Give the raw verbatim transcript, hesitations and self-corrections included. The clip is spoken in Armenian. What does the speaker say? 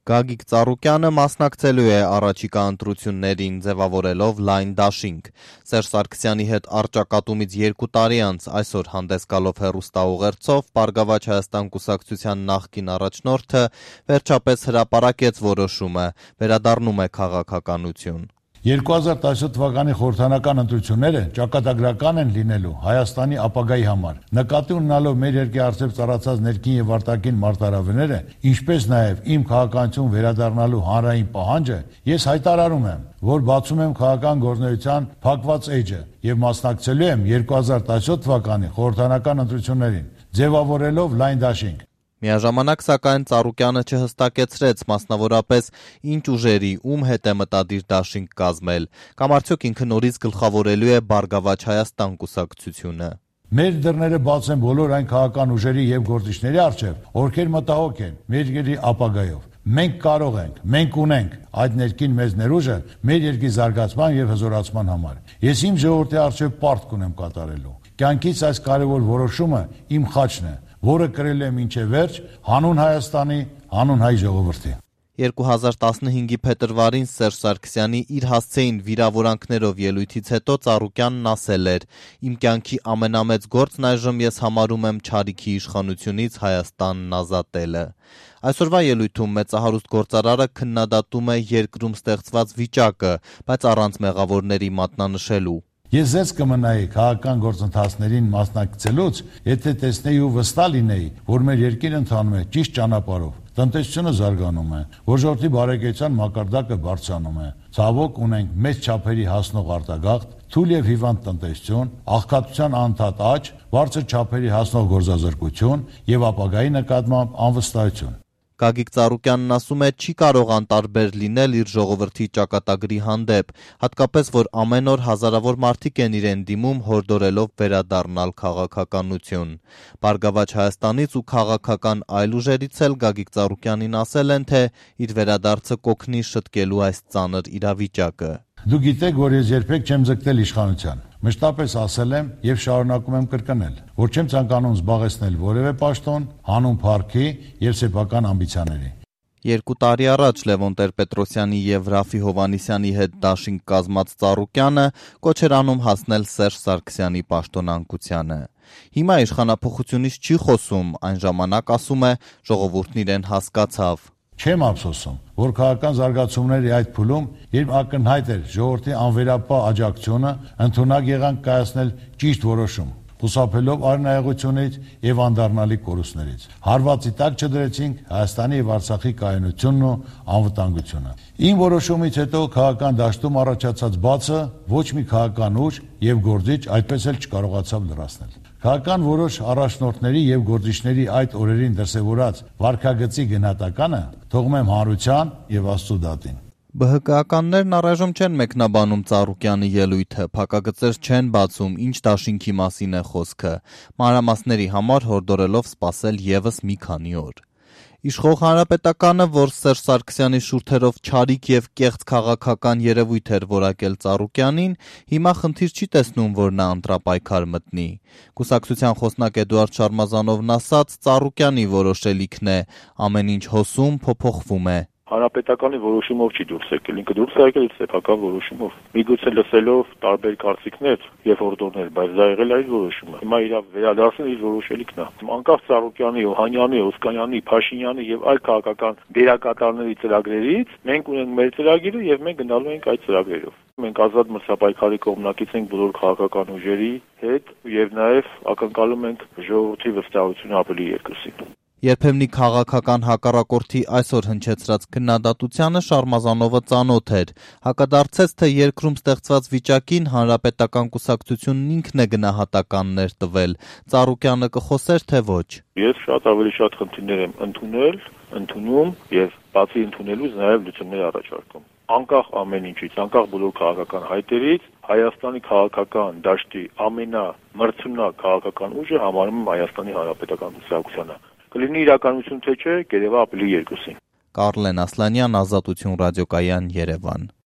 Գագիկ Ծառուկյանը մասնակցելու է առաջիկա ընտրություններին, ձևավորելով լայն դաշինք։ Սերժ Սարգսյանի հետ առճակատումից երկու տարի անց այսօր հանդես գալով հեռուստաուղերձով Բարգավաճ Հայաստան կուսակցության նախկին առաջնորդը վերջապես հրապարակեց որոշումը, վերադառնում է քաղաքականություն։ երկու հազար տասնյոթ թվականի խորհրդարանական ընտրությունները ճակատագրական են լինելու Հայաստանի ապագայի համար։ Նկատի ունենալով մեր երկրի առջև ծառացած ներքին եւ արտաքին մարտահրավերները, ինչպես նաեւ իմ քաղաքականություն վերադառնալու հանրային պահանջը, ես հայտարարում եմ, որ բացում եմ քաղաքական գործունեության փակված էջը եւ մասնակցելու եմ երկու հազար տասնյոթ թվականի խորհրդարանական ընտրություններին, ձևավորելով լայն դաշինք։ Միաժամանակ, սակայն, Ծառուկյանը չհստակեցրեց մասնավորապես ինչ ուժերի, ում հետ է մտադիր դաշինք կազմել, կամ արդյոք ինքը նորից գլխավորելու է Բարգավաճ Հայաստան կուսակցությունը։ Մեր դռները բաց են բոլոր այն քաղաքական ուժերի եւ գործիչների առջև, ովքեր մտահոգ են մեր երկրի ապագայով։ Մենք կարող ենք, մենք ունենք այդ ներքին մեծ ներուժը մեր երկրի զարգացման եւ հզորացման համար։ Ես իմ ժողովրդի առջև պարտք ունեմ կատարելու։ Կյանքից այս կարևոր որոշումը իմ խաչն է, որը կրել եմ ինչե վերջ հանուն Հայաստանի, հանուն հայ ժողովրդի։ երկու հազար տասնհինգի փետրվարին Սերժ Սարգսյանի իր հասցեին վիրավորանքներով ելույթից հետո Ծառուկյանն ասել էր. «Իմ կյանքի ամենամեծ գործն այժմ ես համարում եմ չարիքի իշխանությունից Հայաստանն ազատելը»։ Այսօրվա ելույթում մեծահարուստ գործարարը քննադատում է երկրում ստեղծված վիճակը, բայց առանց մեղավորների մատնանշելու։ Ես ձեզ կմնայի քաղաքական գործընթացներին մասնակցելուց, եթե տեսնեի ու վստահ լինեի, որ մեր երկիրը ընթանում է ճիշտ ճանապարհով, տնտեսությունը զարգանում է, որ ժողովրդի բարեկեցության մակարդակը բարձրանում է, ցավոք ունենք մեծ չափերի հասնող արտագաղթ, թույլ եւ հիվանդ տնտեսություն, աղքատության անընդհատ աճ, բարձր չափերի հասնող գործազրկություն եւ ապագայի նկատմամբ անվստահություն։ Գագիկ Ծառուկյանն ասում է, չի կարող անտարբեր լինել իր ժողովրդի ճակատագրի հանդեպ, հատկապես որ ամեն օր հազարավոր մարդիկ են իրեն դիմում հորդորելով վերադառնալ քաղաքականություն։ Բարգավաճ Հայաստանից ու քաղաքական այլ ուժերից էլ Գագիկ Ծառուկյանին ասել են, թե իր վերադարձը կօգնի շտկելու այս ծանր իրավիճակը։ Դու գիտեք, որ ես երբեք չեմ ձգտել իշխանության։ Մշտապես ասել եմ եւ շարունակում եմ կրկնել, որ չեմ ցանկանում զբաղեցնել որևէ պաշտոն հանուն փառքի եւ սեփական ամբիցիաների։ Երկու տարի առաջ Լևոն Տեր-Պետրոսյանի եւ Ռաֆի Հովհաննիսյանի հետ դաշինք կազմած Ծառուկյանը կոչ էր անում հասնել Սերժ Սարգսյանի պաշտոնանկությանը։ Հիմա իշխանափոխությունից չի խոսում, այն ժամանակ ասում է, ժողովուրդն իրեն հասկացավ։ Չեմ ափսոսում, որ քաղաքական զարգացումների այդ փուլում, երբ ակնհայտ էր ժողովրդի անվերապահ աջակցությունը, ընդունակ եղանք կայացնել ճիշտ որոշում, խուսափելով արնայողությունից եւ անդառնալի կորուստներից։ Հարվածի տակ չդրեցինք Հայաստանի եւ Արցախի կայունությունն ու անվտանգությունը։ Իմ որոշումից հետո քաղաքական դաշտում առաջացած բացը ոչ մի քաղաքական ուժ եւ գործիչ այդպես էլ չկարողացավ լրացնել։ Քաղաքական որոշ առաջնորդների եւ գործիչների այդ օրերին դրսեւորած վարքագծի գնահատականը թողում եմ հանրության եւ Աստծո դատին։ Բը հը կայականներն առայժմ չեն մեկնաբանում Ծառուկյանի ելույթը, փակագծեր չեն բացում, ինչ դաշինքի մասին է խոսքը, մանրամասների համար հորդորելով սպասել եւս մի քանի օր։ Իշխող Հանրապետականը, որ Սերժ Սարգսյանի շուրթերով չարիք եւ կեղծ քաղաքական երևույթ էր որակել Ծառուկյանին, հիմա խնդիր չի տեսնում, որ նա ընտրապայքար մտնի։ Կուսակցության խոսնակ Էդուարդ Շարմազանովն ասաց, Ծառուկյանի որոշելիքն է, ամեն ինչ հոսում, փոփոխվում է։ Հանրապետականի որոշումով չի դուրս եկել, ինքը դուրս է եկել սեփական որոշումով։ Միգուցե լսելով տարբեր կարծիքներ եւ հորդորներ, բայց դա եղել է իր որոշումը։ Հիմա իր վերադարձն իր որոշելիքն է։ Անկախ Ծառուկյանի, Օհանյանի, Օսկանյանի, Փաշինյանի եւ այլ քաղաքական դերակատարների ծրագրերից մենք ունենք մեր ծրագիրը եւ մենք գնալու ենք այդ ծրագրերով։ Մենք ազատ մրցապայքարի կողմնակից ենք բոլոր քաղաքական ուժերի հետ եւ նաեւ ակնկալում ենք ժողովրդի վստահությունը ավելի երկրին։ Երբեմնի քաղաքական հակառակորդի այսօր հնչեցրած քննադատությանը Շարմազանովը ծանոթ էր, հակադարձեց, թե երկրում ստեղծված վիճակին հանրապետական կուսակցությունն ինքն է գնահատականներ տվել, Ծառուկյանը կխոսեր, թե ոչ։ Ես շատ ավելի շատ խնդիրներ եմ ընդունել, ընդունում եւ բացի ընդունելուց նաեւ լուծումներ առաջարկում։ Անկախ ամեն ինչից, անկախ բոլոր քաղաքական հայտերից, Հայաստանի քաղաքական դաշտի ամենամրցունակ քաղաքական ուժը համարում եմ Հայաստանի Հանրապետական կուսակցությունը։ Կլինի իրականություն թե չէ, կերևա ապրիլի երկուսին։ Կարլեն Ասլանյան, Ազատություն ռադիոկայան, Երևան։